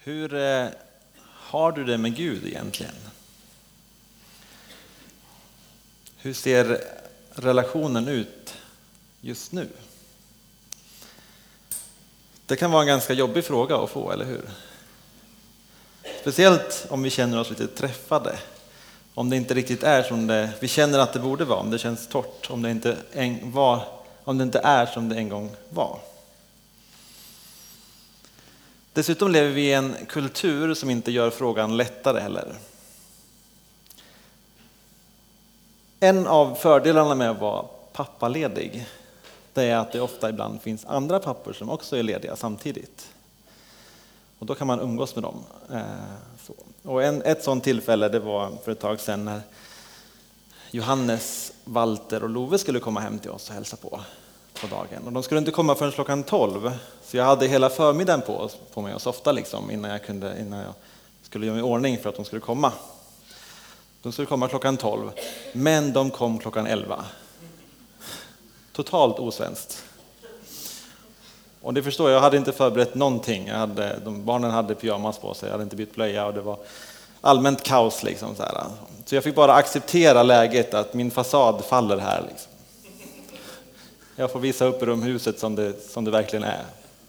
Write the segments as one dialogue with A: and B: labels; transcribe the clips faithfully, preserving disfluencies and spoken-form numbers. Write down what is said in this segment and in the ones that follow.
A: Hur eh, har du det med Gud egentligen? Hur ser relationen ut just nu? Det kan vara en ganska jobbig fråga att få, eller hur? Speciellt om vi känner oss lite träffade. Om det inte riktigt är som det, vi känner att det borde vara, om det känns torrt, om det inte, en, var, om det inte är som det en gång var. Dessutom lever vi i en kultur som inte gör frågan lättare heller. En av fördelarna med att vara pappaledig, det är att det ofta ibland finns andra pappor som också är lediga samtidigt. Och då kan man umgås med dem. Så. Och en, ett sådant tillfälle det var för ett tag sedan när Johannes, Walter och Love skulle komma hem till oss och hälsa på på dagen. Och de skulle inte komma förrän klockan tolv. Så jag hade hela förmiddagen på, på mig och softa liksom, innan, jag kunde, innan jag skulle göra mig i ordning för att de skulle komma. De skulle komma klockan tolv, men de kom klockan elva. Totalt osvenskt. Och det förstår jag, jag hade inte förberett någonting. Jag hade, de, barnen hade pyjamas på sig, jag hade inte bytt blöja och det var allmänt kaos. Liksom, så, här. Så jag fick bara acceptera läget att min fasad faller här. Liksom. Jag får visa upp rumhuset som det, som det verkligen är.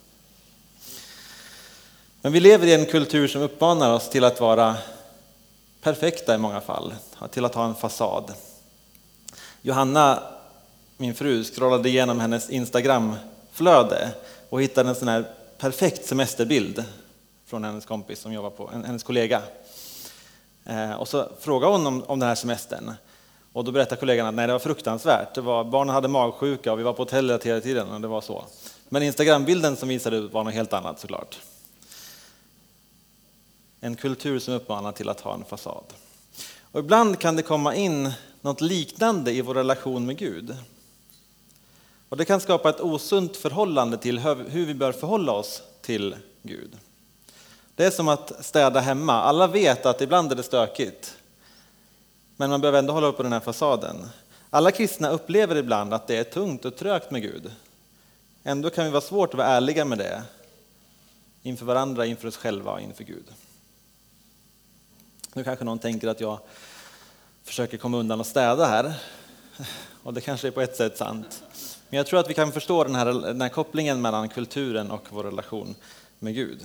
A: Men vi lever i en kultur som uppmanar oss till att vara perfekta i många fall. Till att ha en fasad. Johanna, min fru, scrollade igenom hennes Instagram-flöde och hittade en sån här perfekt semesterbild från hennes kompis som jobbar på, hennes kollega. Och så frågade hon om, om den här semestern. Och då berättade kollegan att nej, det var fruktansvärt. Det var, barnen hade magsjuka och vi var på hotellet hela tiden och det var så. Men Instagram-bilden som visade var något helt annat såklart. En kultur som uppmanar till att ha en fasad. Och ibland kan det komma in något liknande i vår relation med Gud. Och det kan skapa ett osunt förhållande till hur vi bör förhålla oss till Gud. Det är som att städa hemma. Alla vet att ibland är det stökigt. Men man behöver ändå hålla upp på den här fasaden. Alla kristna upplever ibland att det är tungt och trögt med Gud. Ändå kan vi vara svårt att vara ärliga med det. Inför varandra, inför oss själva och inför Gud. Nu kanske någon tänker att jag försöker komma undan och städa här. Och det kanske är på ett sätt sant. Men jag tror att vi kan förstå den här, den här kopplingen mellan kulturen och vår relation med Gud.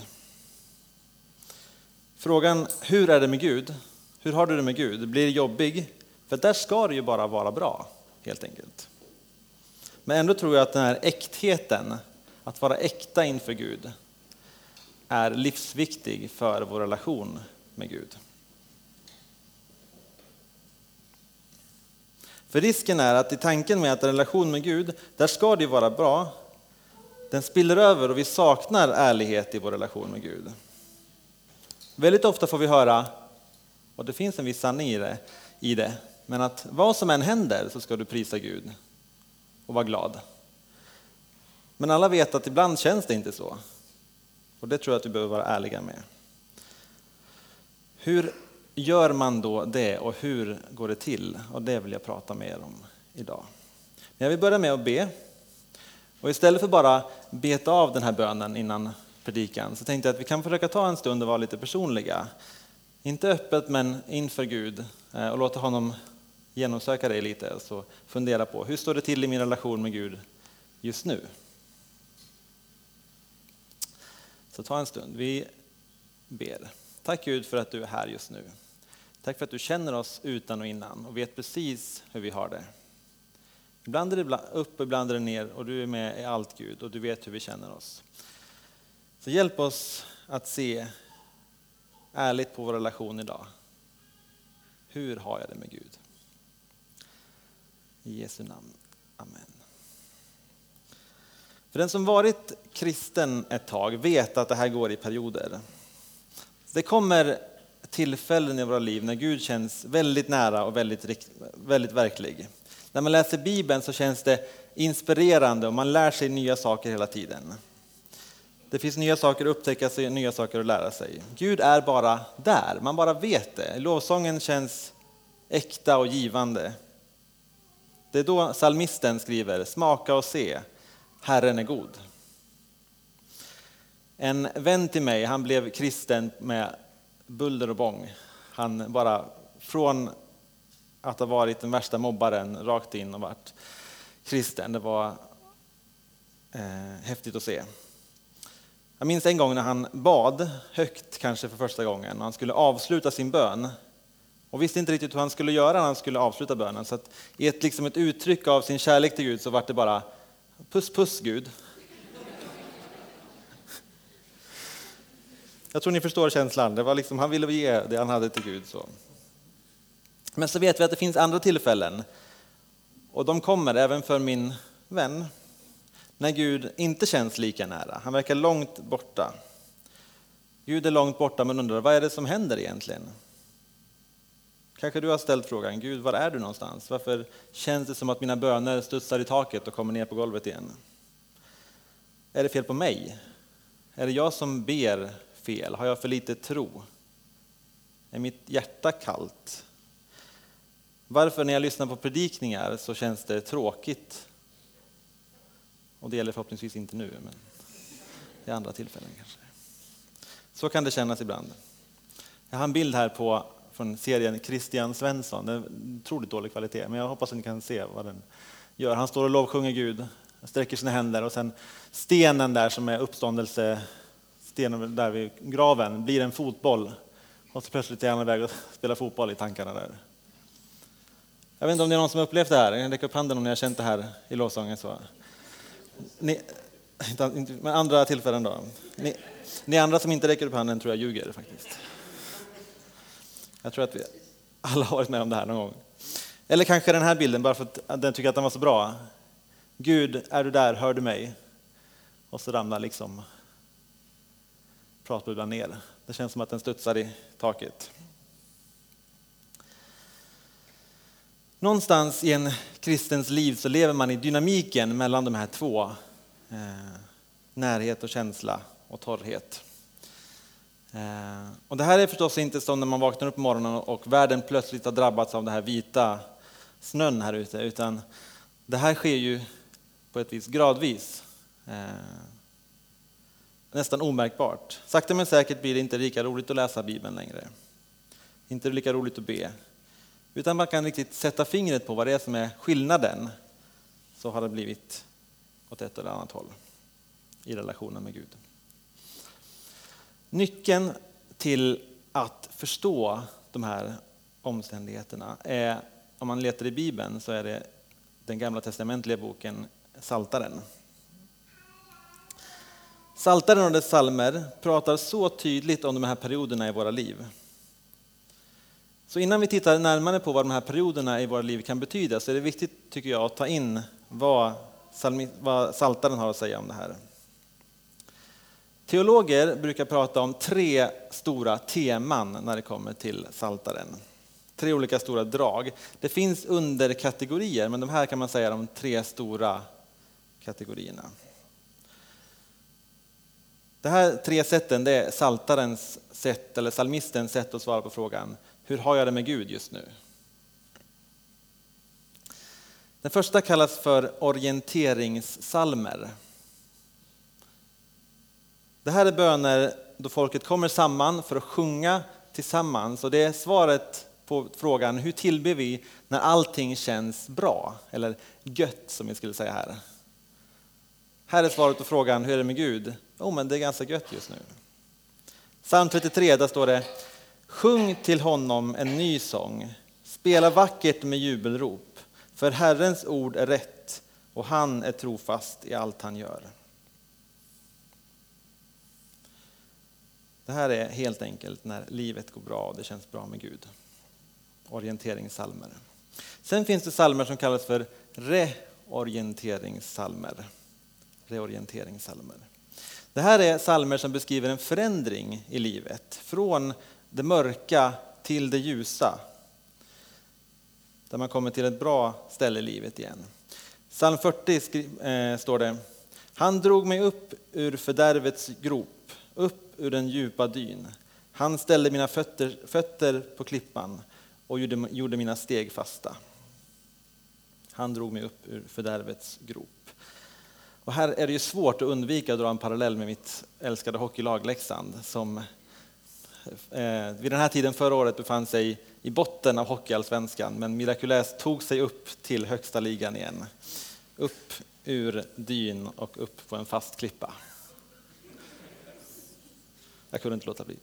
A: Frågan, hur är det med Gud? Hur har du det med Gud? Blir det jobbig? För där ska det ju bara vara bra, helt enkelt. Men ändå tror jag att den här äktheten, att vara äkta inför Gud, är livsviktig för vår relation med Gud. För risken är att i tanken med att en relation med Gud, där ska det vara bra, den spiller över och vi saknar ärlighet i vår relation med Gud. Väldigt ofta får vi höra, och det finns en viss sanning i det, i det, men att vad som än händer så ska du prisa Gud och vara glad. Men alla vet att ibland känns det inte så. Och det tror jag att vi behöver vara ärliga med. Hur gör man då det och hur går det till? Och det vill jag prata mer om idag. Men jag vill börja med att be. Och istället för bara beta av den här bönen innan predikan så tänkte jag att vi kan försöka ta en stund och vara lite personliga. Inte öppet men inför Gud och låta honom genomsöka dig lite och så fundera på hur står det till i min relation med Gud just nu. Så ta en stund. Vi ber. Tack Gud för att du är här just nu. Tack för att du känner oss utan och innan och vet precis hur vi har det. Ibland är det upp och ibland är det ner och du är med i allt Gud och du vet hur vi känner oss. Så hjälp oss att se ärligt på vår relation idag. Hur har jag det med Gud? I Jesu namn. Amen. För den som varit kristen ett tag vet att det här går i perioder. Det kommer tillfällen i våra liv när Gud känns väldigt nära och väldigt, väldigt verklig. När man läser Bibeln så känns det inspirerande och man lär sig nya saker hela tiden. Det finns nya saker att upptäcka sig, nya saker att lära sig. Gud är bara där, man bara vet det. Lovsången känns äkta och givande. Det är då psalmisten skriver, smaka och se, Herren är god. En vän till mig, han blev kristen med buller och bång. Han bara från att ha varit den värsta mobbaren rakt in och varit kristen. Det var eh, häftigt att se. Jag minns en gång när han bad högt, kanske för första gången, och han skulle avsluta sin bön. Och visste inte riktigt hur han skulle göra när han skulle avsluta bönen. Så att i ett, liksom ett uttryck av sin kärlek till Gud så var det bara puss puss Gud. Jag tror ni förstår känslan. Det var liksom, han ville ge det han hade till Gud. Så. Men så vet vi att det finns andra tillfällen. Och de kommer även för min vän. När Gud inte känns lika nära. Han verkar långt borta. Gud är långt borta, men undrar, vad är det som händer egentligen? Kanske du har ställt frågan, Gud, var är du någonstans? Varför känns det som att mina böner studsar i taket och kommer ner på golvet igen? Är det fel på mig? Är det jag som ber fel? Har jag för lite tro? Är mitt hjärta kallt? Varför när jag lyssnar på predikningar så känns det tråkigt? Och det gäller förhoppningsvis inte nu, men i andra tillfällen kanske. Så kan det kännas ibland. Jag har en bild här på från serien Christian Svensson. Det är otroligt dålig kvalitet, men jag hoppas att ni kan se vad den gör. Han står och lovsjunger Gud, sträcker sina händer och sen stenen där som är uppståndelse, stenen där vid graven, blir en fotboll. Och så plötsligt är han iväg och spelar fotboll i tankarna där. Jag vet inte om det är någon som har upplevt det här. Jag räcker upp handen om ni har känt det här i lovsången. Så. Ni, men andra tillfällen då. Ni, ni andra som inte räcker upp handen tror jag ljuger faktiskt. Jag tror att vi alla har varit med om det här någon gång. Eller kanske den här bilden, bara för att den tycker att den var så bra. Gud, är du där? Hör du mig? Och så ramlar liksom pratbubblan ner. Det känns som att den studsar i taket. Någonstans i en kristens liv så lever man i dynamiken mellan de här två. Eh, närhet och känsla och torrhet. Eh, och det här är förstås inte som när man vaknar upp på morgonen och världen plötsligt har drabbats av det här vita snön här ute. Utan det här sker ju på ett vis gradvis. Eh, nästan omärkbart. Sakta men säkert blir det inte lika roligt att läsa Bibeln längre. Inte lika roligt att be. Utan man kan riktigt sätta fingret på vad det är som är skillnaden. Så har det blivit åt ett eller annat håll i relationen med Gud. Nyckeln till att förstå de här omständigheterna är, om man letar i Bibeln, så är det den gamla testamentliga boken Psaltaren. Psaltaren och dess psalmer pratar så tydligt om de här perioderna i våra liv. Så innan vi tittar närmare på vad de här perioderna i våra liv kan betyda så är det viktigt, tycker jag, att ta in vad, vad Psaltaren har att säga om det här. Teologer brukar prata om tre stora teman när det kommer till Psaltaren. Tre olika stora drag. Det finns underkategorier, men de här kan man säga är de tre stora kategorierna. Det här tre sätten, det är Psaltarens sätt, eller psalmistens sätt att svara på frågan: hur har jag det med Gud just nu? Den första kallas för orienteringssalmer. Det här är böner då folket kommer samman för att sjunga tillsammans. Och det är svaret på frågan: hur tillber vi när allting känns bra? Eller gött, som vi skulle säga här. Här är svaret på frågan: hur är det med Gud? Jo, oh, men det är ganska gött just nu. Psalm trettiotre, där står det: sjung till honom en ny sång. Spela vackert med jubelrop. För Herrens ord är rätt och han är trofast i allt han gör. Det här är helt enkelt när livet går bra och det känns bra med Gud. Orienteringssalmer. Sen finns det salmer som kallas för reorienteringssalmer. Reorienteringssalmer. Det här är salmer som beskriver en förändring i livet. Från det mörka till det ljusa. Där man kommer till ett bra ställe i livet igen. Psalm fyrtio skri- äh, står det: han drog mig upp ur fördärvets grop, upp ur den djupa dyn. Han ställde mina fötter, fötter på klippan och gjorde, gjorde mina steg fasta. Han drog mig upp ur fördärvets grop. Och här är det ju svårt att undvika att dra en parallell med mitt älskade hockeylag Leksand som eh, vid den här tiden förra året befann sig i botten av hockeyallsvenskan men mirakulöst tog sig upp till högsta ligan igen. Upp ur dyn och upp på en fast klippa. Jag kunde inte låta bli.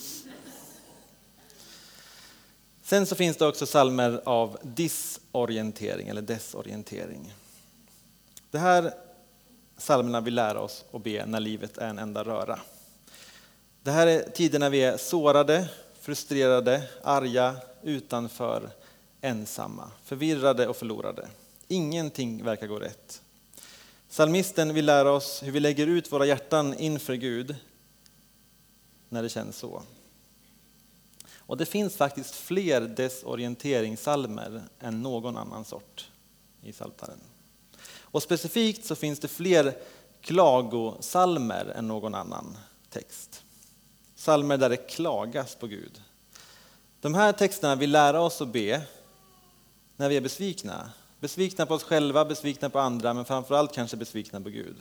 A: Sen så finns det också psalmer av disorientering eller desorientering. Det här psalmerna vill lära oss att be när livet är en enda röra. Det här är tider när vi är sårade, frustrerade, arga, utanför, ensamma, förvirrade och förlorade. Ingenting verkar gå rätt. Psalmisten vill lära oss hur vi lägger ut våra hjärtan inför Gud när det känns så. Och det finns faktiskt fler desorienteringssalmer än någon annan sort i Psaltaren. Och specifikt så finns det fler klagosalmer än någon annan text. Salmer där det klagas på Gud. De här texterna vill lära oss att be när vi är besvikna. Besvikna på oss själva, besvikna på andra, men framförallt kanske besvikna på Gud.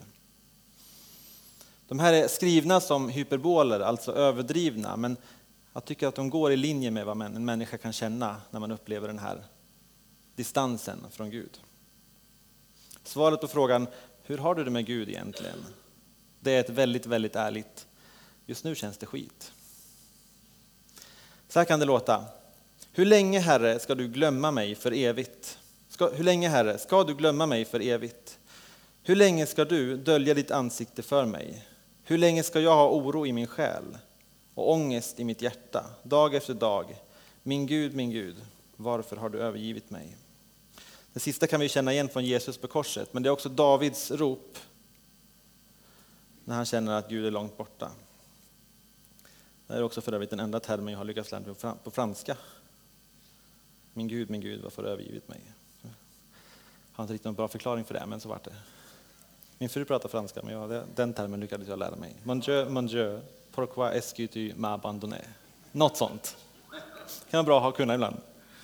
A: De här är skrivna som hyperboler, alltså överdrivna, men jag tycker att de går i linje med vad en människa kan känna när man upplever den här distansen från Gud. Svaret på frågan, hur har du det med Gud egentligen? Det är ett väldigt, väldigt ärligt, just nu känns det skit. Så här kan det låta. Hur länge, Herre, ska du glömma mig för evigt? Ska, hur länge, Herre, ska du glömma mig för evigt? Hur länge ska du dölja ditt ansikte för mig? Hur länge ska jag ha oro i min själ och ångest i mitt hjärta, dag efter dag? Min Gud, min Gud, varför har du övergivit mig? Det sista kan vi känna igen från Jesus på korset, men det är också Davids rop när han känner att Gud är långt borta. Det är också för övrigt den enda termen jag har lyckats lära mig på franska. Min Gud, min Gud, varför har du övergivit mig? Jag har inte riktigt någon bra förklaring för det, men så var det. Min fru pratar franska, men jag, den termen lyckades jag lära mig. Mon Dieu, mon Dieu, pourquoi est-ce que tu m'as abandonné? Något sånt. Det kan vara bra att ha kunna ibland.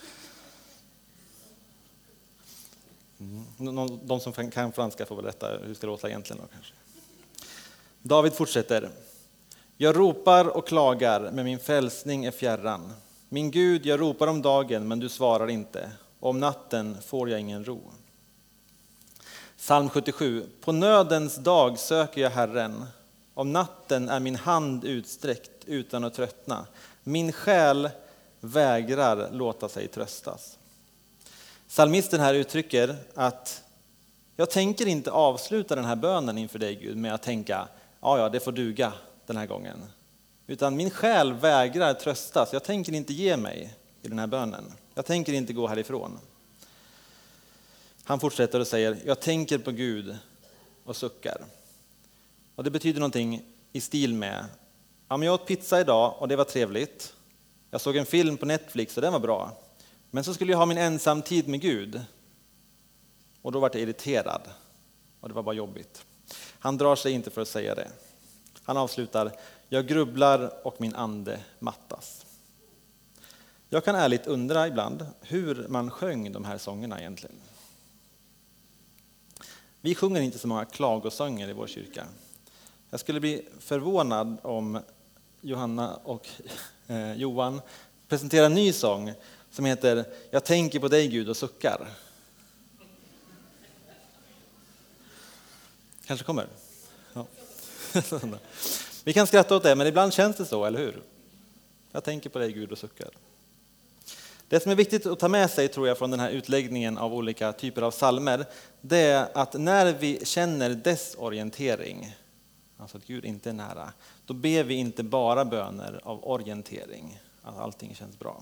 A: Mm. De som kan franska får väl rätta hur ska det låta egentligen då, kanske. David fortsätter. Jag ropar och klagar, men min frälsning är fjärran. Min Gud, jag ropar om dagen, men du svarar inte. Om natten får jag ingen ro. Psalm sjuttiosju. På nödens dag söker jag Herren. Om natten är min hand utsträckt utan att tröttna. Min själ vägrar låta sig tröstas. Psalmisten här uttrycker att jag tänker inte avsluta den här bönen inför dig, Gud, med att tänka, ja ja, det får duga den här gången. Utan min själ vägrar tröstas. Jag tänker inte ge mig i den här bönen. Jag tänker inte gå härifrån. Han fortsätter och säger, jag tänker på Gud och suckar. Och det betyder någonting i stil med, ja, men jag åt pizza idag och det var trevligt. Jag såg en film på Netflix och den var bra. Men så skulle jag ha min ensamtid med Gud. Och då var jag irriterad. Och det var bara jobbigt. Han drar sig inte för att säga det. Han avslutar, jag grubblar och min ande mattas. Jag kan ärligt undra ibland hur man sjöng de här sångerna egentligen. Vi sjunger inte så många klagosånger i vår kyrka. Jag skulle bli förvånad om Johanna och eh, Johan presenterar en ny sång som heter Jag tänker på dig Gud och suckar. Kanske kommer. Ja. Vi kan skratta åt det, men ibland känns det så, eller hur? Jag tänker på dig Gud och suckar. Det som är viktigt att ta med sig, tror jag, från den här utläggningen av olika typer av psalmer, det är att när vi känner desorientering, alltså att Gud inte är nära, då ber vi inte bara böner av orientering, att allting känns bra.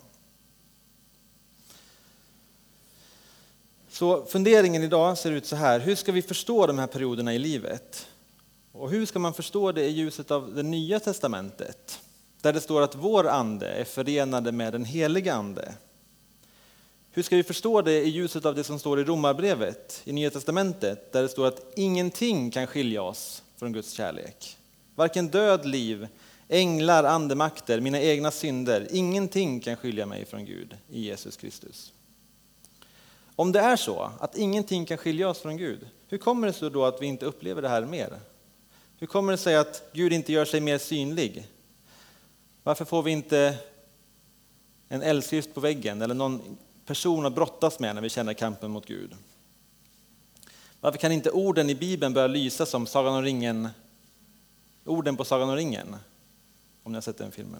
A: Så funderingen idag ser ut så här, hur ska vi förstå de här perioderna i livet? Och hur ska man förstå det i ljuset av det nya testamentet? Där det står att vår ande är förenade med den heliga ande. Hur ska vi förstå det i ljuset av det som står i Romarbrevet i Nya testamentet? Där det står att ingenting kan skilja oss från Guds kärlek. Varken död, liv, änglar, andemakter, mina egna synder. Ingenting kan skilja mig från Gud i Jesus Kristus. Om det är så att ingenting kan skilja oss från Gud, hur kommer det sig då att vi inte upplever det här mer? Hur kommer det sig att Gud inte gör sig mer synlig? Varför får vi inte en eldskrift på väggen eller någon person att brottas med när vi känner kampen mot Gud? Varför kan inte orden i Bibeln börja lysa som Sagan om ringen, orden på Sagan om ringen? Om ni har sett den filmen.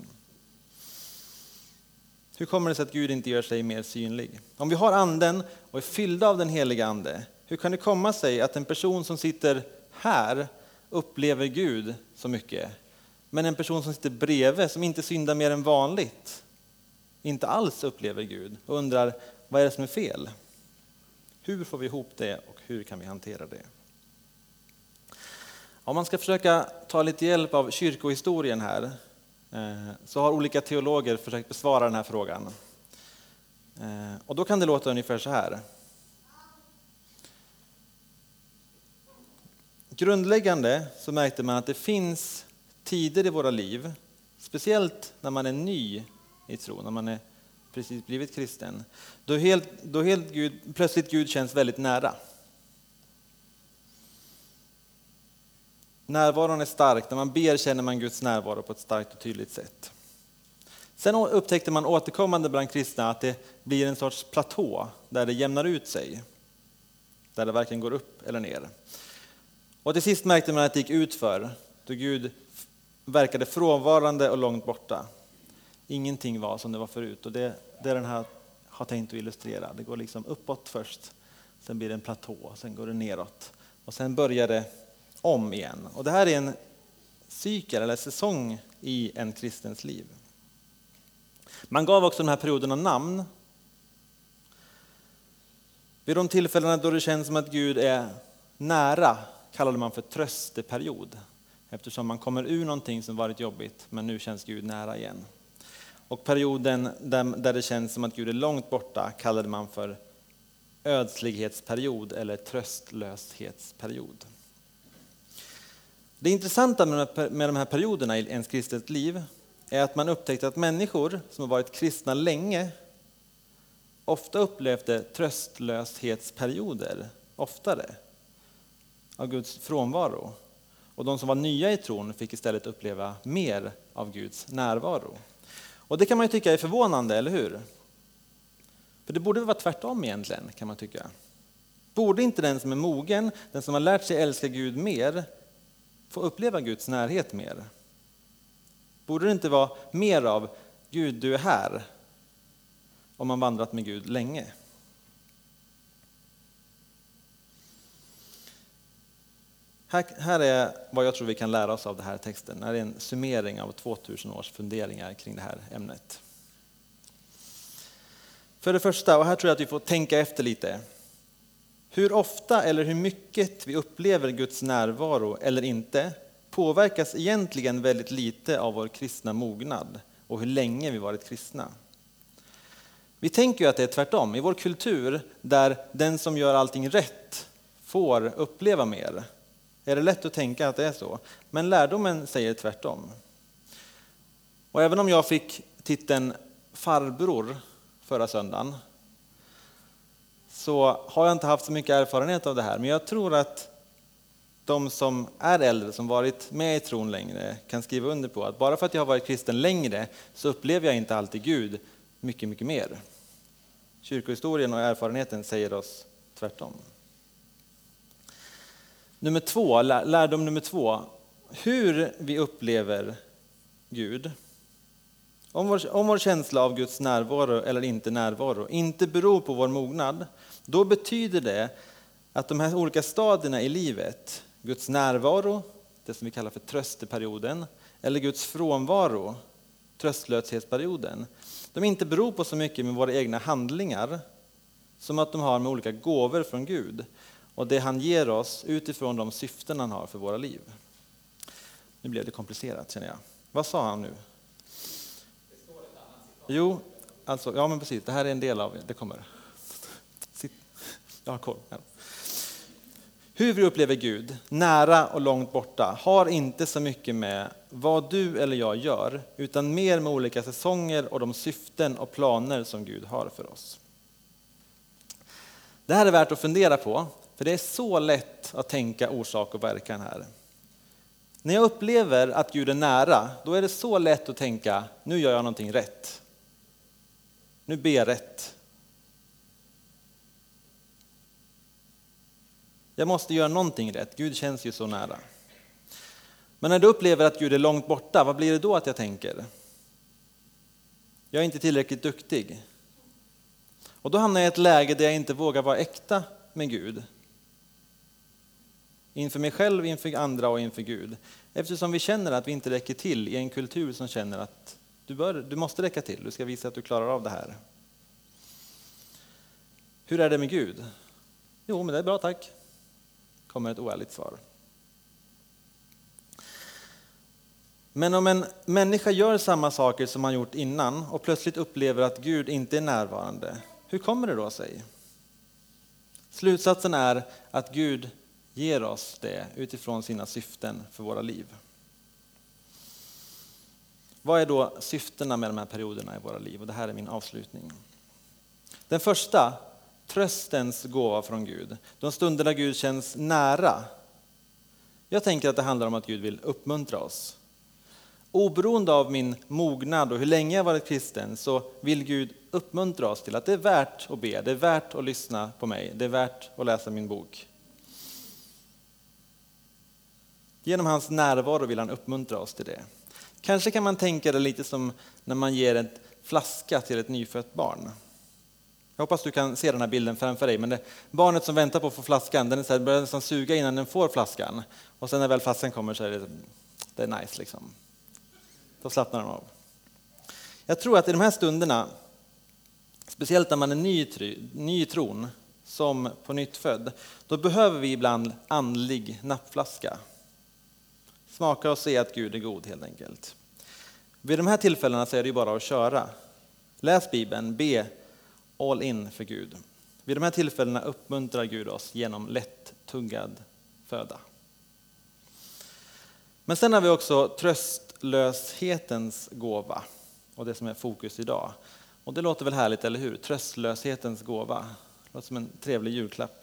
A: Hur kommer det sig att Gud inte gör sig mer synlig? Om vi har anden och är fyllda av den heliga ande, hur kan det komma sig att en person som sitter här upplever Gud så mycket, men en person som sitter bredvid, som inte syndar mer än vanligt, inte alls upplever Gud och undrar vad är det som är fel? Hur får vi ihop det och hur kan vi hantera det? Om man ska försöka ta lite hjälp av kyrkohistorien här, så har olika teologer försökt besvara den här frågan. Och då kan det låta ungefär så här. Grundläggande så märkte man att det finns tider i våra liv, speciellt när man är ny i tro, när man är precis blivit kristen, då helt, då helt Gud, plötsligt Gud känns väldigt nära. Närvaron är stark, när man ber känner man Guds närvaro på ett starkt och tydligt sätt. Sen upptäckte man återkommande bland kristna att det blir en sorts platå där det jämnar ut sig, där det varken går upp eller ner. Och till sist märkte man att det gick ut för, då Gud verkade frånvarande och långt borta. Ingenting var som det var förut, och det, det den här har tänkt att illustrera. Det går liksom uppåt först, sen blir det en platå, sen går det neråt och sen börjar det om igen. Och det här är en cykel eller säsong i en kristens liv. Man gav också de här perioderna namn. Vid de tillfällena då det känns som att Gud är nära kallade man för trösteperiod, eftersom man kommer ur någonting som varit jobbigt, men nu känns Gud nära igen. Och perioden där det känns som att Gud är långt borta kallade man för ödslighetsperiod eller tröstlöshetsperiod. Det intressanta med de här perioderna i ens kristet liv är att man upptäckte att människor som har varit kristna länge ofta upplevde tröstlöshetsperioder oftare av Guds frånvaro. Och de som var nya i tron fick istället uppleva mer av Guds närvaro. Och det kan man ju tycka är förvånande, eller hur? För det borde vara tvärtom egentligen, kan man tycka. Borde inte den som är mogen, den som har lärt sig älska Gud mer, få uppleva Guds närhet mer? Borde det inte vara mer av Gud, du är här, om man vandrat med Gud länge? Här, här är vad jag tror vi kan lära oss av den här texten. Det här är en summering av tvåtusen års funderingar kring det här ämnet. För det första, och här tror jag att vi får tänka efter lite. Hur ofta eller hur mycket vi upplever Guds närvaro eller inte påverkas egentligen väldigt lite av vår kristna mognad och hur länge vi varit kristna. Vi tänker ju att det är tvärtom. I vår kultur där den som gör allting rätt får uppleva mer, är det lätt att tänka att det är så. Men lärdomen säger tvärtom. Och även om jag fick titeln farbror förra söndagen, så har jag inte haft så mycket erfarenhet av det här. Men jag tror att de som är äldre, som varit med i tron längre, kan skriva under på att bara för att jag har varit kristen längre så upplever jag inte alltid Gud mycket, mycket mer. Kyrkohistorien och erfarenheten säger oss tvärtom. Nummer två, lärdom nummer två. Hur vi upplever Gud. Om vår, om vår känsla av Guds närvaro eller inte närvaro inte beror på vår mognad, då betyder det att de här olika stadierna i livet, Guds närvaro, det som vi kallar för trösteperioden, eller Guds frånvaro, tröstlöshetsperioden, de inte beror på så mycket med våra egna handlingar som att de har med olika gåvor från Gud och det han ger oss utifrån de syften han har för våra liv. Nu blev det komplicerat, känner jag. Vad sa han nu? Jo, alltså, ja men precis, det här är en del av det kommer. Sitt. Jag har koll. Ja. Hur vi upplever Gud, nära och långt borta, har inte så mycket med vad du eller jag gör, utan mer med olika säsonger och de syften och planer som Gud har för oss. Det här är värt att fundera på, för det är så lätt att tänka orsak och verkan här. När jag upplever att Gud är nära, då är det så lätt att tänka, nu gör jag någonting rätt. Nu ber jag rätt. Jag måste göra någonting rätt, Gud känns ju så nära. Men när du upplever att Gud är långt borta, vad blir det då att jag tänker? Jag är inte tillräckligt duktig. Och då hamnar jag i ett läge där jag inte vågar vara äkta med Gud. Inför mig själv, inför andra och inför Gud. Eftersom vi känner att vi inte räcker till i en kultur som känner att du, bör, du måste räcka till. Du ska visa att du klarar av det här. Hur är det med Gud? Jo, men det är bra, tack. Kommer ett oärligt svar. Men om en människa gör samma saker som man gjort innan och plötsligt upplever att Gud inte är närvarande, hur kommer det då sig? Slutsatsen är att Gud ger oss det utifrån sina syften för våra liv. Vad är då syftena med de här perioderna i våra liv? Och det här är min avslutning. Den första, tröstens gåva från Gud. De stunder där Gud känns nära. Jag tänker att det handlar om att Gud vill uppmuntra oss. Oberoende av min mognad och hur länge jag varit kristen så vill Gud uppmuntra oss till att det är värt att be, det är värt att lyssna på mig, det är värt att läsa min bok. Genom hans närvaro vill han uppmuntra oss till det. Kanske kan man tänka det lite som när man ger en flaska till ett nyfött barn. Jag hoppas du kan se den här bilden framför dig, men det barnet som väntar på att få flaskan, den är så här, börjar nästan suga innan den får flaskan. Och sen när väl flaskan kommer så är det, det är nice liksom. Då slappnar de av. Jag tror att i de här stunderna, speciellt när man är ny, ny i tron, som på nytt född, då behöver vi ibland andlig nappflaska. Smaka och se att Gud är god helt enkelt. Vid de här tillfällena så är det ju bara att köra. Läs Bibeln, be all in för Gud. Vid de här tillfällena uppmuntrar Gud oss genom lättuggad föda. Men sen har vi också tröstlöshetens gåva och det som är fokus idag. Och det låter väl härligt, eller hur? Tröstlöshetens gåva. Det låter som en trevlig julklapp.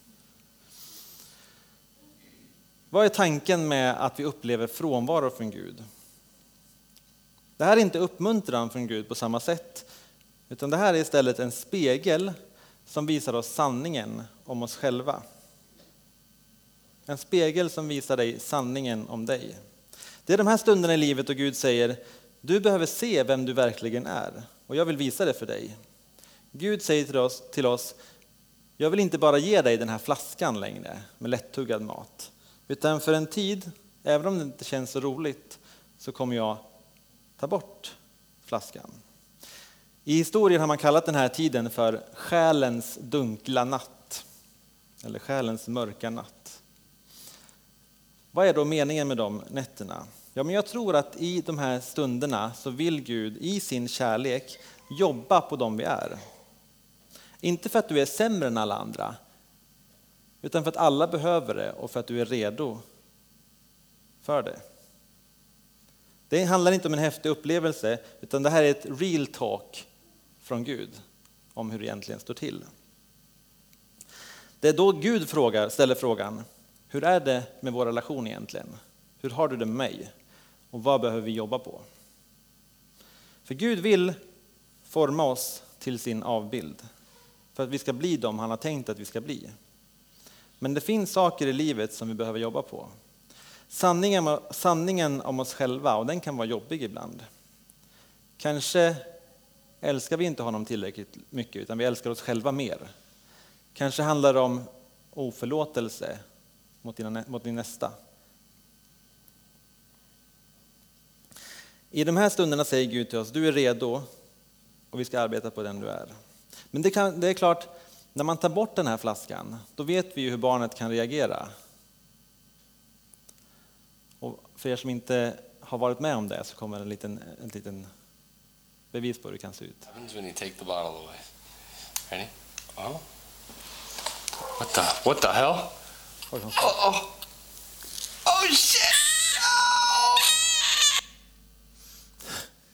A: Vad är tanken med att vi upplever frånvaro från Gud? Det här är inte uppmuntran från Gud på samma sätt, utan det här är istället en spegel som visar oss sanningen om oss själva. En spegel som visar dig sanningen om dig. Det är de här stunderna i livet då Gud säger, du behöver se vem du verkligen är, och jag vill visa det för dig. Gud säger till oss, till oss jag vill inte bara ge dig den här flaskan längre med lättuggad mat. Utan för en tid, även om det inte känns så roligt, så kommer jag ta bort flaskan. I historien har man kallat den här tiden för själens dunkla natt. Eller själens mörka natt. Vad är då meningen med de nätterna? Ja, men jag tror att i de här stunderna så vill Gud i sin kärlek jobba på dem vi är. Inte för att du är sämre än alla andra, utan för att alla behöver det och för att du är redo för det. Det handlar inte om en häftig upplevelse, utan det här är ett real talk från Gud om hur det egentligen står till. Det är då Gud frågar, ställer frågan, hur är det med vår relation egentligen? Hur har du det med mig? Och vad behöver vi jobba på? För Gud vill forma oss till sin avbild, för att vi ska bli dem han har tänkt att vi ska bli. Men det finns saker i livet som vi behöver jobba på. Sanningen, sanningen om oss själva, och den kan vara jobbig ibland. Kanske älskar vi inte honom tillräckligt mycket, utan vi älskar oss själva mer. Kanske handlar det om oförlåtelse mot, dina, mot din nästa. I de här stunderna säger Gud till oss, du är redo och vi ska arbeta på den du är. Men det, kan, det är klart, när man tar bort den här flaskan, då vet vi ju hur barnet kan reagera. Och för er som inte har varit med om det så kommer en liten, en liten bevis på hur det kan se ut.
B: What happens when you take the bottle away? Ready? Oh. What the? What the hell? Oh, oh, oh shit! Oh!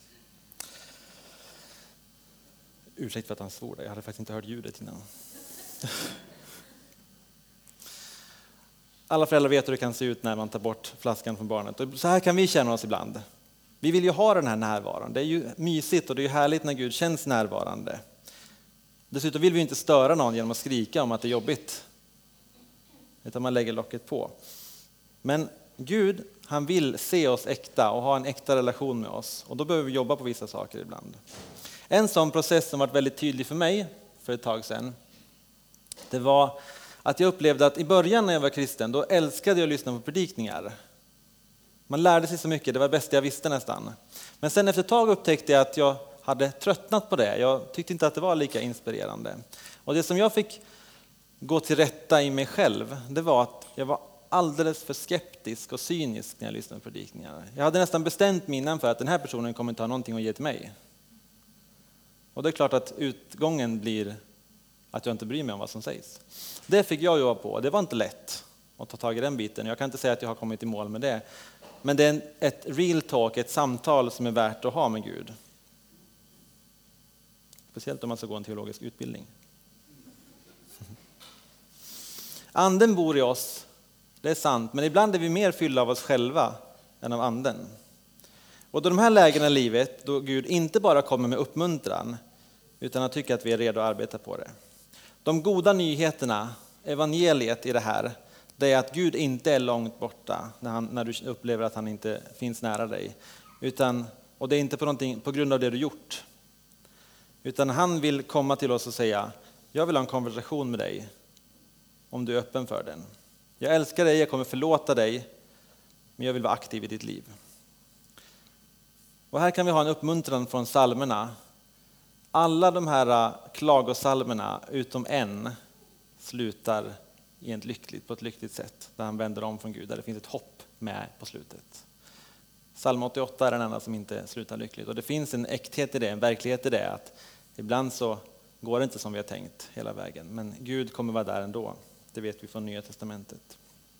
A: Ursäkta för att han svor det. Jag hade faktiskt inte hört ljudet innan. Alla föräldrar vet hur det kan se ut när man tar bort flaskan från barnet. Och så här kan vi känna oss ibland. Vi vill ju ha den här närvaron. Det är ju mysigt och det är ju härligt när Gud känns närvarande. Dessutom vill vi inte störa någon genom att skrika om att det är jobbigt. Utan man lägger locket på. Men Gud, han vill se oss äkta och ha en äkta relation med oss. Och då behöver vi jobba på vissa saker ibland. En sån process som varit väldigt tydlig för mig för ett tag sedan. Det var att jag upplevde att i början när jag var kristen, då älskade jag att lyssna på predikningar. Man lärde sig så mycket, det var det bästa jag visste nästan. Men sen efter ett tag upptäckte jag att jag hade tröttnat på det. Jag tyckte inte att det var lika inspirerande. Och det som jag fick gå till rätta i mig själv, det var att jag var alldeles för skeptisk och cynisk när jag lyssnade på predikningar. Jag hade nästan bestämt mig innan för att den här personen kommer inte ha någonting att ge till mig. Och det är klart att utgången blir att jag inte bryr mig om vad som sägs. Det fick jag jobba på. Det var inte lätt att ta tag i den biten. Jag kan inte säga att jag har kommit i mål med det. Men det är ett real talk, ett samtal som är värt att ha med Gud. Speciellt om man ska gå en teologisk utbildning. Anden bor i oss, det är sant. Men ibland är vi mer fyllda av oss själva än av anden. Och då de här lägena i livet, då Gud inte bara kommer med uppmuntran, utan att tycka att vi är redo att arbeta på det. De goda nyheterna, evangeliet i det här, det är att Gud inte är långt borta när, han, när du upplever att han inte finns nära dig. Utan, och det är inte på, på grund av det du gjort. Utan han vill komma till oss och säga, jag vill ha en konversation med dig om du är öppen för den. Jag älskar dig, jag kommer förlåta dig, men jag vill vara aktiv i ditt liv. Och här kan vi ha en uppmuntran från psalmerna. Alla de här klagosalmerna utom en slutar i ett lyckligt, på ett lyckligt sätt. Där han vänder om från Gud, där det finns ett hopp med på slutet. Psalm åttioåtta är den enda som inte slutar lyckligt. Och det finns en äkthet i det, en verklighet i det. Att ibland så går det inte som vi har tänkt hela vägen. Men Gud kommer vara där ändå. Det vet vi från Nya testamentet.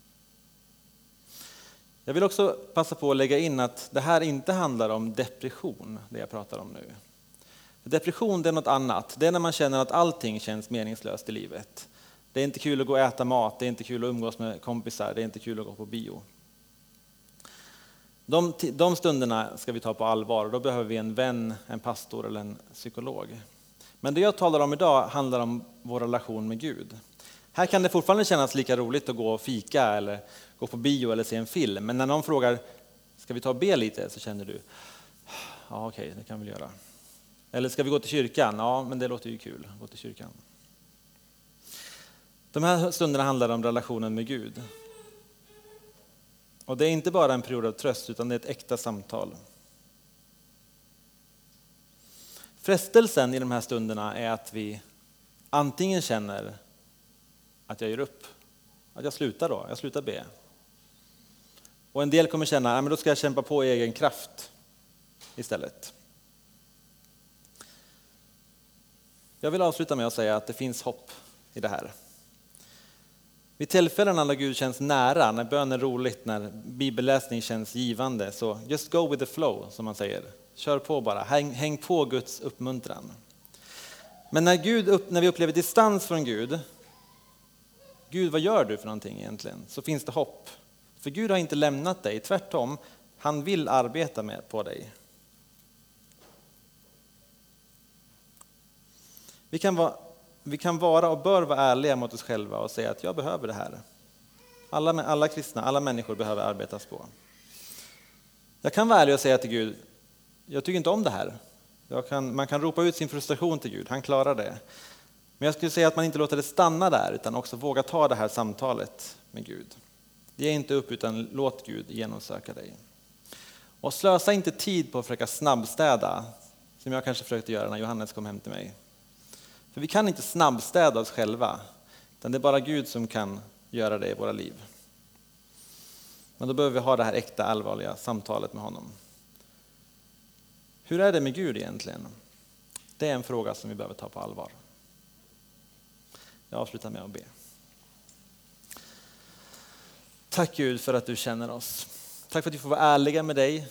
A: Jag vill också passa på att lägga in att det här inte handlar om depression, det jag pratar om nu. Depression, det är något annat. Det är när man känner att allting känns meningslöst i livet. Det är inte kul att gå och äta mat, det är inte kul att umgås med kompisar, det är inte kul att gå på bio. De, de stunderna ska vi ta på allvar och då behöver vi en vän, en pastor eller en psykolog. Men det jag talar om idag handlar om vår relation med Gud. Här kan det fortfarande kännas lika roligt att gå och fika eller gå på bio eller se en film. Men när någon frågar, ska vi ta och be lite? Så känner du, ja okej, det kan vi göra. Eller ska vi gå till kyrkan? Ja, men det låter ju kul, gå till kyrkan. De här stunderna handlar om relationen med Gud. Och det är inte bara en period av tröst, utan det är ett äkta samtal. Frestelsen i de här stunderna är att vi antingen känner att jag ger upp, att jag slutar då, jag slutar be. Och en del kommer känna, ja, men då ska jag kämpa på i egen kraft istället. Jag vill avsluta med att säga att det finns hopp i det här. Vid tillfällen när Gud känns nära, när bön är roligt, när bibelläsning känns givande, så just go with the flow, som man säger. Kör på bara, häng, häng på Guds uppmuntran. Men när, Gud, när vi upplever distans från Gud, Gud, vad gör du för någonting egentligen? Så finns det hopp. För Gud har inte lämnat dig, tvärtom, han vill arbeta med på dig. Vi kan vara Vi kan vara och bör vara ärliga mot oss själva och säga att jag behöver det här. Alla, alla kristna, alla människor behöver arbetas på. Jag kan vara ärlig och säga till Gud, jag tycker inte om det här. Jag kan, man kan ropa ut sin frustration till Gud, han klarar det. Men jag skulle säga att man inte låter det stanna där, utan också våga ta det här samtalet med Gud. Ge inte upp, utan låt Gud genomsöka dig. Och slösa inte tid på att försöka snabbstäda, som jag kanske försökte göra när Johannes kom hem till mig. För vi kan inte snabbstäda oss själva, utan det är bara Gud som kan göra det i våra liv. Men då behöver vi ha det här äkta, allvarliga samtalet med honom. Hur är det med Gud egentligen? Det är en fråga som vi behöver ta på allvar. Jag avslutar med att be. Tack Gud för att du känner oss. Tack för att vi får vara ärliga med dig.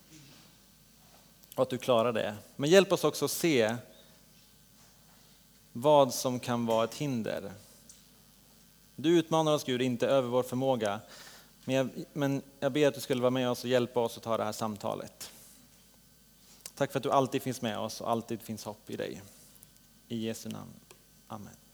A: Och att du klarar det. Men hjälp oss också att se vad som kan vara ett hinder. Du utmanar oss, Gud, inte över vår förmåga, men jag, men jag ber att du skulle vara med oss och hjälpa oss att ta det här samtalet. Tack för att du alltid finns med oss och alltid finns hopp i dig. I Jesu namn. Amen.